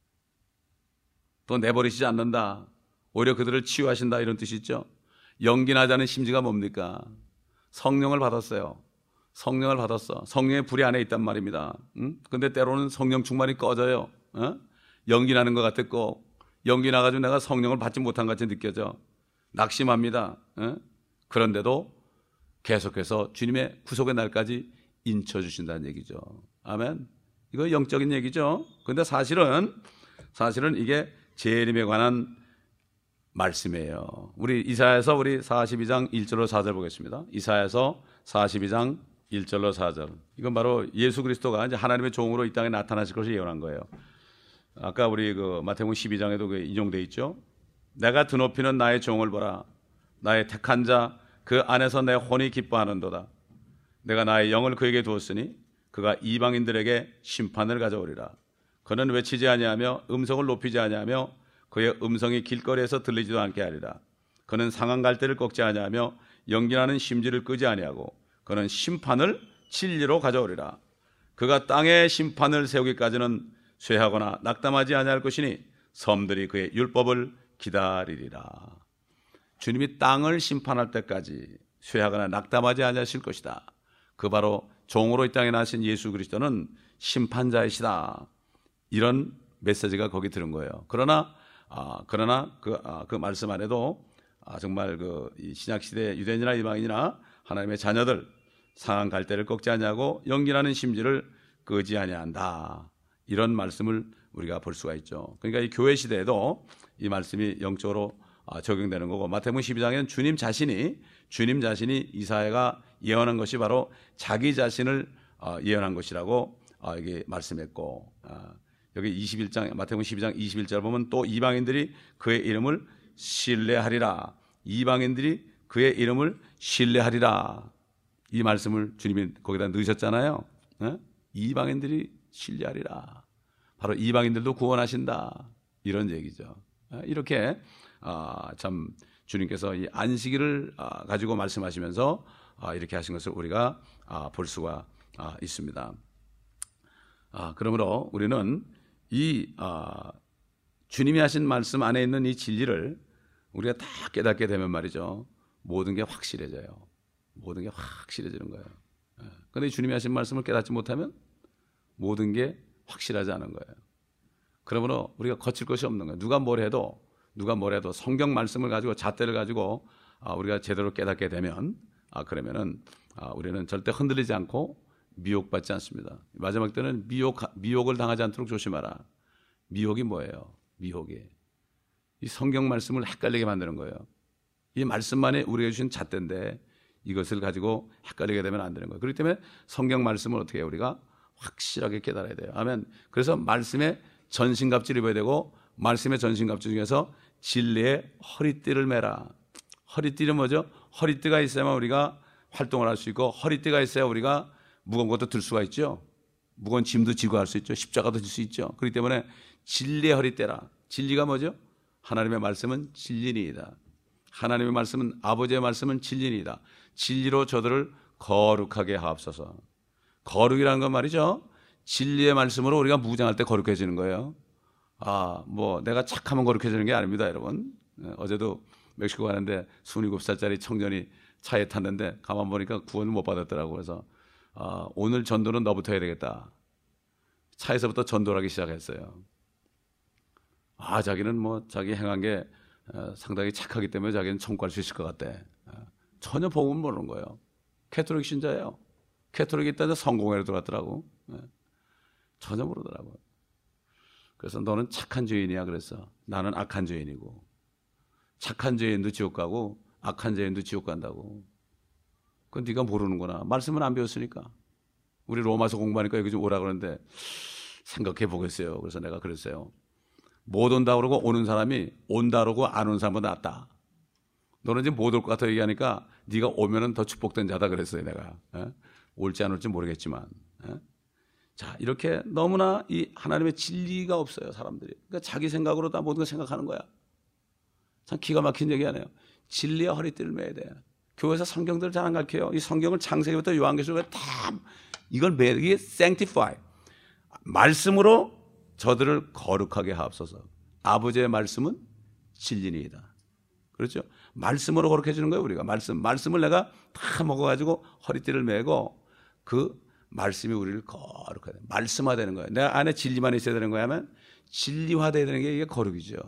또 내버리시지 않는다. 오히려 그들을 치유하신다. 이런 뜻이 있죠. 연기나지 않은 심지가 뭡니까? 성령을 받았어요. 성령을 받았어. 성령의 불이 안에 있단 말입니다. 근데 때로는 성령 충만이 꺼져요. 연기 나는 것 같았고, 연기 나가지고 내가 성령을 받지 못한 것 같이 느껴져. 낙심합니다. 그런데도 계속해서 주님의 구속의 날까지 인쳐주신다는 얘기죠. 아멘. 이거 영적인 얘기죠. 그런데 사실은 이게 재림에 관한 말씀이에요. 우리 이사야서 우리 42장 1절로 4절 보겠습니다. 이사야서 42장 1절로 4절. 이건 바로 예수 그리스도가 이제 하나님의 종으로 이 땅에 나타나실 것을 예언한 거예요. 아까 우리 그 마태복음 12장에도 그 인용돼 있죠. 내가 드높이는 나의 종을 보라. 나의 택한 자 그 안에서 내 혼이 기뻐하는도다. 내가 나의 영을 그에게 두었으니 그가 이방인들에게 심판을 가져오리라. 그는 외치지 아니하며 음성을 높이지 아니하며 그의 음성이 길거리에서 들리지도 않게 하리라. 그는 상한 갈대를 꺾지 아니하며 연기나는 심지를 끄지 아니하고 그는 심판을 진리로 가져오리라. 그가 땅에 심판을 세우기까지는 쇠하거나 낙담하지 아니할 것이니 섬들이 그의 율법을 기다리리라. 주님이 땅을 심판할 때까지 쇠하거나 낙담하지 아니하실 것이다. 그 바로 종으로 이 땅에 나신 예수 그리스도는 심판자이시다. 이런 메시지가 거기 들은 거예요. 그러나 그 말씀 안에도 정말 이 신약 시대 유대인이나 이방인이나 하나님의 자녀들 상한 갈대를 꺾지 아니하고 연기나는 심지를 끄지 아니한다. 이런 말씀을 우리가 볼 수가 있죠. 그러니까 이 교회 시대에도 이 말씀이 영적으로 적용되는 거고, 마태복음 12장에는 주님 자신이 이사야가 예언한 것이 바로 자기 자신을 예언한 것이라고 여기 말씀했고, 여기 21장 마태복음 12장 21절 보면 또 이방인들이 그의 이름을 신뢰하리라. 이방인들이 그의 이름을 신뢰하리라. 이 말씀을 주님이 거기다 넣으셨잖아요. 이방인들이 신뢰하리라. 바로 이방인들도 구원하신다. 이런 얘기죠. 이렇게 참 주님께서 이 안식일을 가지고 말씀하시면서 이렇게 하신 것을 우리가 볼 수가 있습니다. 그러므로 우리는 이 주님이 하신 말씀 안에 있는 이 진리를 우리가 다 깨닫게 되면 말이죠, 모든 게 확실해져요. 모든 게 확실해지는 거예요. 그런데 주님이 하신 말씀을 깨닫지 못하면 모든 게 확실하지 않은 거예요. 그러므로 우리가 거칠 것이 없는 거예요. 누가 뭘 해도 성경 말씀을 가지고, 잣대를 가지고 우리가 제대로 깨닫게 되면 그러면은 우리는 절대 흔들리지 않고 미혹받지 않습니다. 마지막 때는 미혹을 당하지 않도록 조심하라. 미혹이 뭐예요? 미혹이 이 성경 말씀을 헷갈리게 만드는 거예요. 이 말씀만이 우리에게 주신 잣대인데 이것을 가지고 헷갈리게 되면 안 되는 거예요. 그렇기 때문에 성경 말씀을 어떻게 해요? 우리가 확실하게 깨달아야 돼요. 아멘. 그래서 말씀에 전신갑주를 입어야 되고, 말씀의 전신갑주 중에서 진리의 허리띠를 매라. 허리띠는 뭐죠? 허리띠가 있어야만 우리가 활동을 할 수 있고, 허리띠가 있어야 우리가 무거운 것도 들 수가 있죠. 무거운 짐도 지고 할 수 있죠. 십자가도 질 수 있죠. 그렇기 때문에 진리의 허리띠라. 진리가 뭐죠? 하나님의 말씀은 진리니이다. 하나님의 말씀은, 아버지의 말씀은 진리니이다. 진리로 저들을 거룩하게 하옵소서. 거룩이라는 건 말이죠, 진리의 말씀으로 우리가 무장할 때 거룩해지는 거예요. 내가 착하면 거룩해지는 게 아닙니다, 여러분. 어제도 멕시코 가는데 27살짜리 청년이 차에 탔는데 가만 보니까 구원을 못 받았더라고. 그래서 오늘 전도는 너부터 해야 되겠다. 차에서부터 전도를 하기 시작했어요. 자기는 자기 행한 게 상당히 착하기 때문에 자기는 천국 갈 수 있을 것 같대. 전혀 복음을 모르는 거예요. 캐톨릭 신자예요. 캐톨릭이 있다가 성공회로 들어갔더라고. 전혀 모르더라고. 그래서 너는 착한 죄인이야 그랬어. 나는 악한 죄인이고, 착한 죄인도 지옥 가고 악한 죄인도 지옥 간다고. 그건 네가 모르는구나. 말씀을 안 배웠으니까. 우리 로마서 공부하니까 여기 좀 오라 그러는데 생각해 보겠어요. 그래서 내가 그랬어요. 못 온다 그러고 오는 사람이 온다 그러고 안 오는 사람보다 낫다. 너는 이제 못 올 것 같아 얘기하니까 네가 오면은 더 축복된 자다 그랬어요, 내가. 올지 안 올지 모르겠지만. 자, 이렇게 너무나 이 하나님의 진리가 없어요, 사람들이. 그러니까 자기 생각으로 다 모든 걸 생각하는 거야. 참 기가 막힌 얘기 아니에요. 진리의 허리띠를 매야 돼. 교회에서 성경들을 잘 안 가르쳐요. 이 성경을 창세기부터 요한계시록에 다 이걸 이게 sanctify. 말씀으로 저들을 거룩하게 하옵소서. 아버지의 말씀은 진리니이다. 그렇죠? 말씀으로 거룩해지는 거예요, 우리가. 말씀을 내가 다 먹어가지고 허리띠를 매고 그 말씀이 우리를 거룩하게, 말씀화되는 거예요. 내 안에 진리만 있어야 되는 거야 하면 진리화되어야 되는 게 이게 거룩이죠.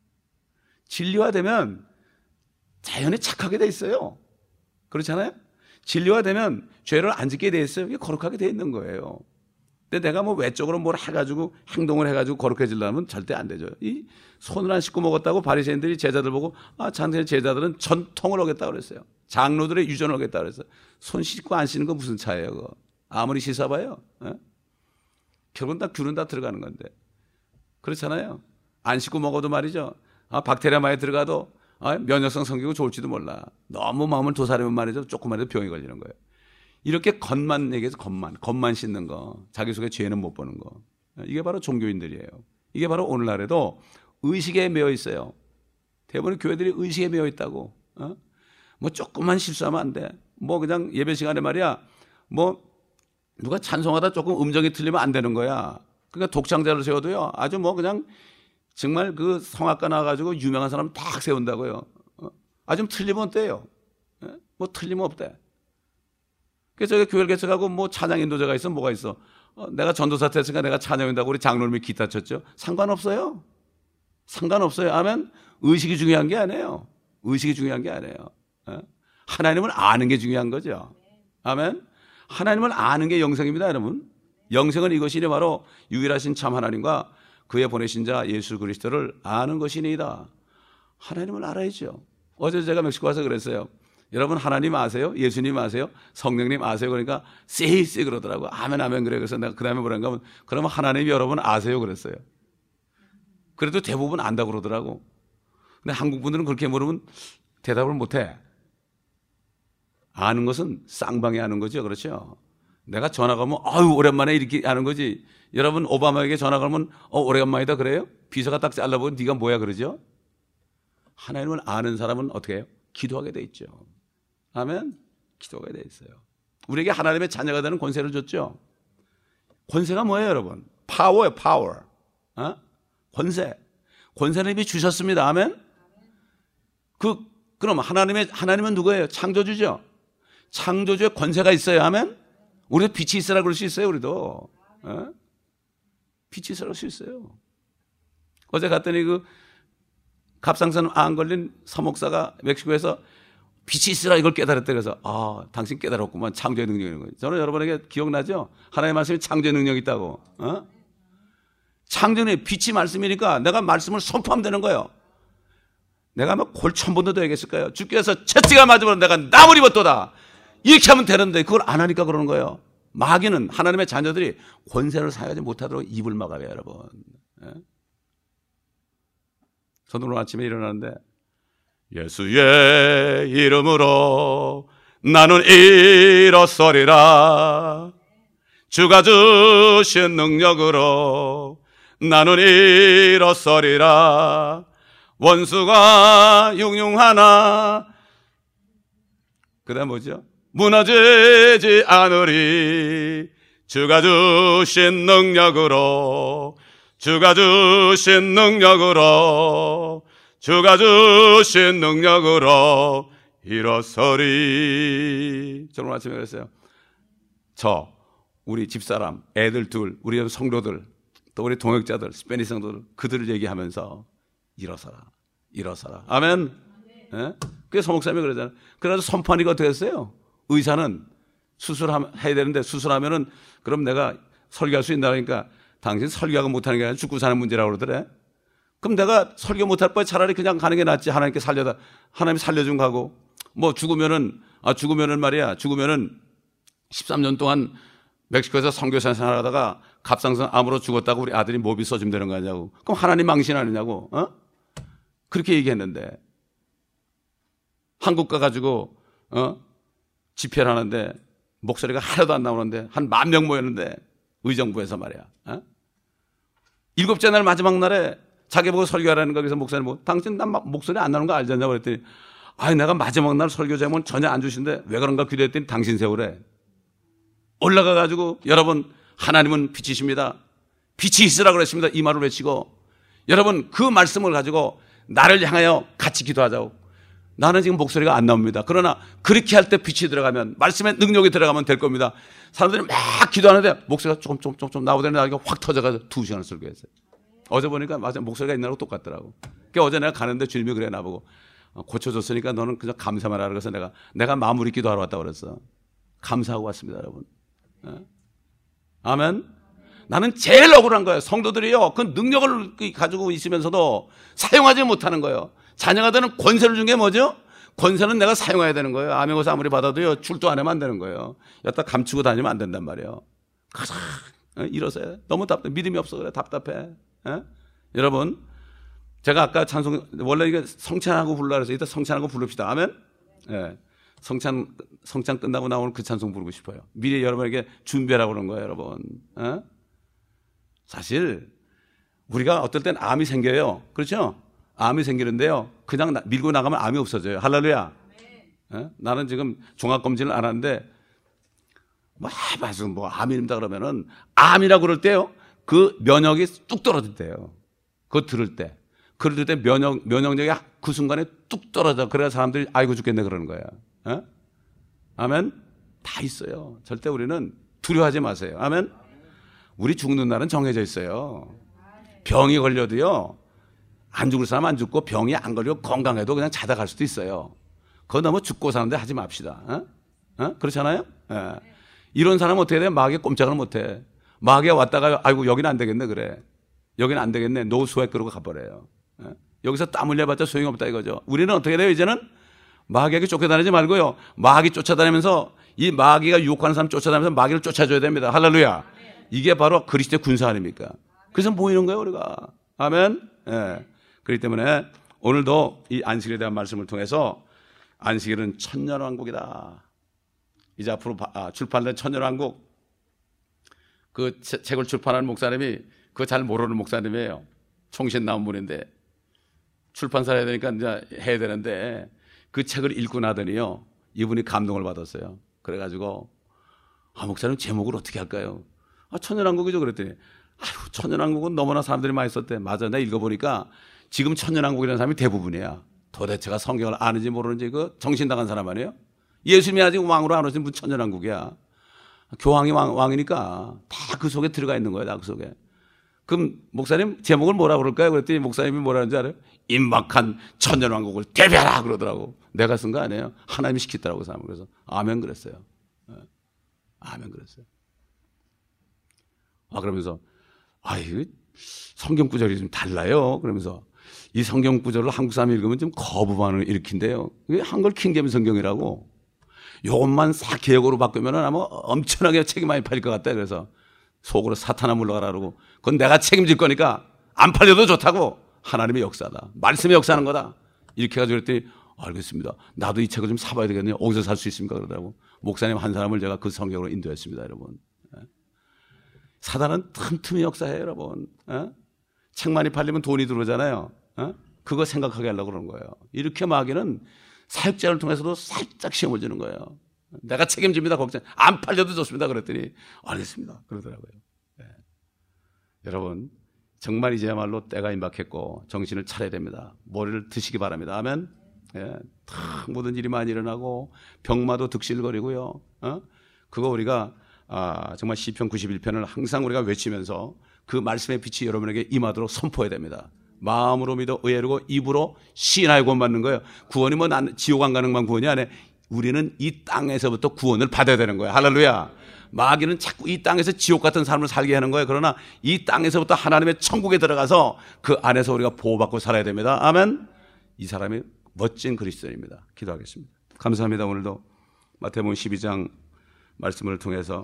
진리화되면 자연히 착하게 돼 있어요. 그렇잖아요? 진리화되면 죄를 안 짓게 돼 있어요. 이게 거룩하게 돼 있는 거예요. 근데 내가 외적으로 뭘 해가지고 행동을 해가지고 거룩해지려면 절대 안 되죠. 이 손을 안 씻고 먹었다고 바리새인들이 제자들 보고 장세의 제자들은 전통을 어겼다고 그랬어요. 장로들의 유전을 어겼다고 그랬어요. 손 씻고 안 씻는 건 무슨 차이예요, 그거. 아무리 씻어봐요. 결국은 다 균은 다 들어가는 건데. 그렇잖아요. 안 씻고 먹어도 말이죠. 박테리아 많이 들어가도 면역성 생기고 좋을지도 몰라. 너무 마음을 도사리면 말이죠, 조금만해도 병이 걸리는 거예요. 이렇게 겉만 얘기해서 겉만 씻는 거, 자기 속에 죄는 못 보는 거. 이게 바로 종교인들이에요. 이게 바로 오늘날에도 의식에 매여 있어요. 대부분의 교회들이 의식에 매여 있다고. 조금만 실수하면 안 돼. 그냥 예배 시간에 말이야. 누가 찬송하다 조금 음정이 틀리면 안 되는 거야. 그러니까 독창자를 세워도요, 아주 그냥 정말 그 성악가 나와가지고 유명한 사람 딱 세운다고요. 좀 틀리면 어때요? 틀리면 없대. 그래서 저기 교회를 개척하고 뭐 찬양 인도자가 있어 뭐가 있어. 내가 전도사 됐으니까 내가 찬양인다고 우리 장로님이 기타 쳤죠. 상관없어요. 상관없어요. 아멘. 의식이 중요한 게 아니에요. 의식이 중요한 게 아니에요. 하나님을 아는 게 중요한 거죠. 아멘. 하나님을 아는 게 영생입니다, 여러분. 영생은 이것이니 바로 유일하신 참 하나님과 그의 보내신 자 예수 그리스도를 아는 것이니이다. 하나님을 알아야죠. 어제 제가 멕시코 와서 그랬어요. 여러분 하나님 아세요? 예수님 아세요? 성령님 아세요? 그러니까 세이세 그러더라고요. 아멘 아멘 그래. 그래서 내가 그 다음에 뭐라는가 하면 그러면 하나님이 여러분 아세요? 그랬어요. 그래도 대부분 안다고 그러더라고. 근데 한국 분들은 그렇게 물으면 대답을 못해. 아는 것은 쌍방에 아는 거죠. 그렇죠? 내가 전화 가면 아유 오랜만에 이렇게 아는 거지. 여러분 오바마에게 전화 가면 오래간만이다 그래요? 비서가 딱 잘라보고 네가 뭐야 그러죠? 하나님을 아는 사람은 어떻게 해요? 기도하게 돼 있죠. 아멘. 기도하게 돼 있어요. 우리에게 하나님의 자녀가 되는 권세를 줬죠. 권세가 뭐예요, 여러분? 파워예요, 파워. 권세. 권세는 이미 주셨습니다. 아멘. 그럼 하나님은 누구예요? 창조주죠. 창조주의 권세가 있어요. 아멘. 우리도 빛이 있으라 그럴 수 있어요. 우리도 빛이 있으라 그럴 수 있어요. 어제 갔더니 그 갑상선 암 걸린 서목사가 멕시코에서 빛이 있으라 이걸 깨달았대. 그래서 당신 깨달았구만. 창조의 능력이 있는 거예요. 저는 여러분에게 기억나죠? 하나님의 말씀이 창조의 능력이 있다고. 창조의 빛이 말씀이니까 내가 말씀을 선포하면 되는 거예요. 내가 뭐 골천번도 되겠을까요? 주께서 채찍을 맞으면 내가 나무리 벗도다. 이렇게 하면 되는데 그걸 안 하니까 그러는 거예요. 마귀는 하나님의 자녀들이 권세를 사용하지 못하도록 입을 막아요, 여러분. 저는 오늘 아침에 일어나는데 예수의 이름으로 나는 일어서리라. 주가 주신 능력으로 나는 일어서리라. 원수가 흉흉하나 그 다음 뭐죠? 무너지지 않으리. 주가 주신 능력으로 주가 주신 능력으로 주가 주신 능력으로 일어서리. 저는 아침에 그랬어요. 우리 집사람, 애들 둘, 우리 성도들, 또 우리 동역자들, 스페니시 성도들, 그들을 얘기하면서 일어서라. 아멘. 그게 서목사님이 그러잖아요. 그래서 선포하니까 어떻게 했어요? 의사는 수술해야 되는데 수술하면은 그럼 내가 설교할 수 있나 그러니까 당신 설교하고 못하는 게 아니라 죽고 사는 문제라고 그러더래. 그럼 내가 설교 못할 바에 차라리 그냥 가는 게 낫지. 하나님께 하나님이 살려준 가고 뭐 죽으면은 말이야. 죽으면은 13년 동안 멕시코에서 선교사 생활하다가 갑상선 암으로 죽었다고 우리 아들이 모비 써주면 되는 거 아니냐고. 그럼 하나님 망신 아니냐고. 그렇게 얘기했는데 한국 가가지고 집회를 하는데 목소리가 하나도 안 나오는데 한 10,000명 모였는데 의정부에서 말이야. 7째 날 마지막 날에 자기 보고 설교하라는 거기서 목사님 뭐 당신 난 목소리 안 나오는 거 알잖냐고 그랬더니 내가 마지막 날 설교자면 전혀 안 주신데 왜 그런가 기도했더니 당신 세우래. 올라가가지고 여러분 하나님은 빛이십니다. 빛이 있으라 그랬습니다. 이 말을 외치고 여러분 그 말씀을 가지고 나를 향하여 같이 기도하자고. 나는 지금 목소리가 안 나옵니다. 그러나 그렇게 할 때 빛이 들어가면 말씀의 능력이 들어가면 될 겁니다. 사람들이 막 기도하는데 목소리가 조금 나오더니 나중에 확 터져가지고 2시간을 설교했어요. 어제 보니까 맞아 목소리가 옛날하고 똑같더라고. 그러니까 어제 내가 가는데 주님이 그래 나보고 고쳐줬으니까 너는 그냥 감사만 하라. 그래서 내가 마무리 기도하러 왔다고 그랬어. 감사하고 왔습니다, 여러분. 아멘. 나는 제일 억울한 거예요. 성도들이요. 그 능력을 가지고 있으면서도 사용하지 못하는 거예요. 자녀가 되는 권세를 준 게 뭐죠? 권세는 내가 사용해야 되는 거예요. 아메고사 아무리 받아도요. 출두 안 하면 안 되는 거예요. 여기다 감추고 다니면 안 된단 말이에요. 가자. 일어서요. 너무 믿음이 없어 그래. 답답해. 여러분 제가 아까 찬송 원래 이게 성찬하고 부르라 그래서 이따 성찬하고 부릅시다. 아멘. 성찬 끝나고 나오는 그 찬송 부르고 싶어요. 미리 여러분에게 준비하라고 그런 거예요, 여러분. 사실 우리가 어떨 땐 암이 생겨요. 그렇죠? 암이 생기는데요. 그냥 밀고 나가면 암이 없어져요. 할렐루야. 나는 지금 종합검진을 안 하는데 뭐 해봐서 뭐 암입니다 그러면은 암이라고 그럴 때요. 그 면역이 뚝 떨어진대요. 그거 들을 때. 그럴 때 면역력이 그 순간에 뚝 떨어져. 그래야 사람들이 아이고 죽겠네 그러는 거야. 아멘. 다 있어요. 절대 우리는 두려워하지 마세요. 아멘. 우리 죽는 날은 정해져 있어요. 병이 걸려도요, 안 죽을 사람 안 죽고 병이 안 걸리고 건강해도 그냥 자다 갈 수도 있어요. 그거 너무 죽고 사는데 하지 맙시다. 그렇잖아요? 예. 이런 사람은 어떻게 돼? 마귀에 꼼짝을 못해. 마귀가 왔다가 아이고 여기는 안 되겠네 그래. 여기는 안 되겠네. 노수액 그러고 가버려요. 예. 여기서 땀 흘려봤자 소용이 없다 이거죠. 우리는 어떻게 돼요? 이제는 마귀에게 쫓겨다니지 말고요, 마귀 쫓아다니면서, 이 마귀가 유혹하는 사람 쫓아다니면서 마귀를 쫓아줘야 됩니다. 할렐루야. 이게 바로 그리스도의 군사 아닙니까? 그래서 모이는 거예요 우리가. 아멘. 예. 그렇기 때문에 오늘도 이 안식일에 대한 말씀을 통해서 안식일은 천년왕국이다. 이제 앞으로 출판된 천년왕국, 그 책을 출판한 목사님이 그거 잘 모르는 목사님이에요. 총신 나온 분인데 출판사 해야 되니까 이제 해야 되는데 그 책을 읽고 나더니요, 이분이 감동을 받았어요. 그래가지고 목사님 제목을 어떻게 할까요? 천년왕국이죠. 그랬더니 아유, 천년왕국은 너무나 사람들이 많이 썼대. 맞아, 내가 읽어보니까 지금 천년왕국이라는 사람이 대부분이야. 도대체가 성경을 아는지 모르는지 그 정신 나간 사람 아니에요? 예수님이 아직 왕으로 안 오신 분 천년왕국이야. 교황이 왕이니까 다 그 속에 들어가 있는 거야, 다 그 속에. 그럼 목사님 제목을 뭐라 그럴까요? 그랬더니 목사님이 뭐라는지 알아요? 임박한 천년왕국을 대비하라 그러더라고. 내가 쓴 거 아니에요. 하나님이 시켰더라고 사람을. 그래서 아멘 그랬어요. 아멘 그랬어요. 그러면서 이거 성경 구절이 좀 달라요. 그러면서 이 성경 구절을 한국 사람이 읽으면 좀 거부 반응을 일으킨대요. 이게 한글 킹제임스 성경이라고. 요것만 싹 개혁으로 바꾸면 아마 엄청나게 책이 많이 팔릴 것 같다. 그래서 속으로 사탄아 물러가라 그러고, 그건 내가 책임질 거니까 안 팔려도 좋다고. 하나님의 역사다. 말씀의 역사하는 거다. 이렇게 해가지고 그랬더니 알겠습니다. 나도 이 책을 좀 사봐야 되겠네요. 어디서 살 수 있습니까? 그러더라고. 목사님 한 사람을 제가 그 성경으로 인도했습니다. 여러분. 사단은 틈틈이 역사해요. 여러분. 책 많이 팔리면 돈이 들어오잖아요. 그거 생각하게 하려고 그러는 거예요. 이렇게 마귀는 사역자를 통해서도 살짝 시험을 주는 거예요. 내가 책임집니다. 걱정 안 팔려도 좋습니다. 그랬더니 알겠습니다. 그러더라고요. 여러분 정말 이제야말로 때가 임박했고 정신을 차려야 됩니다. 머리를 드시기 바랍니다. 아멘. 모든 일이 많이 일어나고 병마도 득실거리고요. 그거 우리가 정말 시편 91편을 항상 우리가 외치면서 그 말씀의 빛이 여러분에게 임하도록 선포해야 됩니다. 마음으로 믿어 의뢰하고 입으로 시인하여 구원받는 거예요. 구원이 뭐 지옥 안 가는 만 구원이 아니에요. 우리는 이 땅에서부터 구원을 받아야 되는 거예요. 할렐루야. 마귀는 자꾸 이 땅에서 지옥 같은 삶을 살게 하는 거예요. 그러나 이 땅에서부터 하나님의 천국에 들어가서 그 안에서 우리가 보호받고 살아야 됩니다. 아멘. 이 사람이 멋진 그리스도인입니다. 기도하겠습니다. 감사합니다. 오늘도 마태복음 12장 말씀을 통해서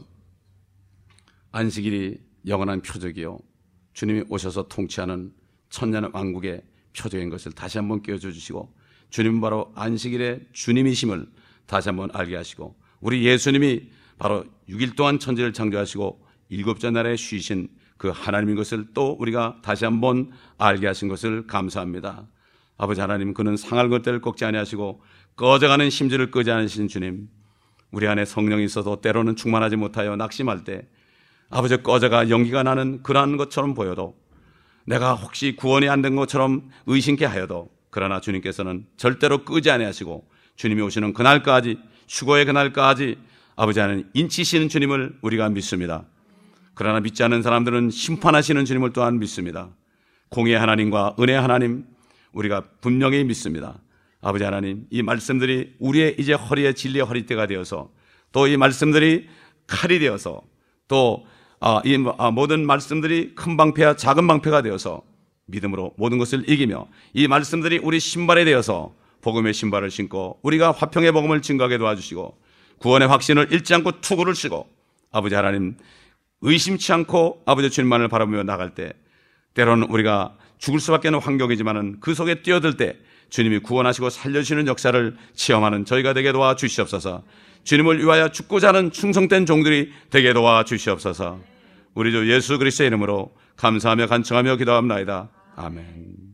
안식일이 영원한 표적이요 주님이 오셔서 통치하는 천년 왕국의 표적인 것을 다시 한번 끼워줘 주시고, 주님은 바로 안식일의 주님이심을 다시 한번 알게 하시고, 우리 예수님이 바로 6일 동안 천지를 창조하시고 7째 날에 쉬신 그 하나님인 것을 또 우리가 다시 한번 알게 하신 것을 감사합니다. 아버지 하나님, 그는 상할 것들을 꺾지 아니하시고 꺼져가는 심지를 끄지 않으신 주님, 우리 안에 성령이 있어도 때로는 충만하지 못하여 낙심할 때 아버지 꺼져가 연기가 나는 그러한 것처럼 보여도, 내가 혹시 구원이 안 된 것처럼 의심케 하여도, 그러나 주님께서는 절대로 끄지 아니하시고 주님이 오시는 그날까지, 휴거의 그날까지 아버지 하나님 인치시는 주님을 우리가 믿습니다. 그러나 믿지 않는 사람들은 심판하시는 주님을 또한 믿습니다. 공의의 하나님과 은혜의 하나님 우리가 분명히 믿습니다. 아버지 하나님, 이 말씀들이 우리의 이제 허리에 진리의 허리띠가 되어서, 또 이 말씀들이 칼이 되어서, 또 이 모든 말씀들이 큰 방패와 작은 방패가 되어서 믿음으로 모든 것을 이기며, 이 말씀들이 우리 신발에 되어서 복음의 신발을 신고 우리가 화평의 복음을 증거하게 도와주시고, 구원의 확신을 잃지 않고 투구를 치고, 아버지 하나님 의심치 않고 아버지 주님만을 바라보며 나갈 때, 때로는 우리가 죽을 수밖에 없는 환경이지만은 그 속에 뛰어들 때 주님이 구원하시고 살려주시는 역사를 체험하는 저희가 되게 도와주시옵소서. 주님을 위하여 죽고자 하는 충성된 종들이 되게 도와주시옵소서. 우리 주 예수 그리스도의 이름으로 감사하며 간청하며 기도합나이다. 아멘.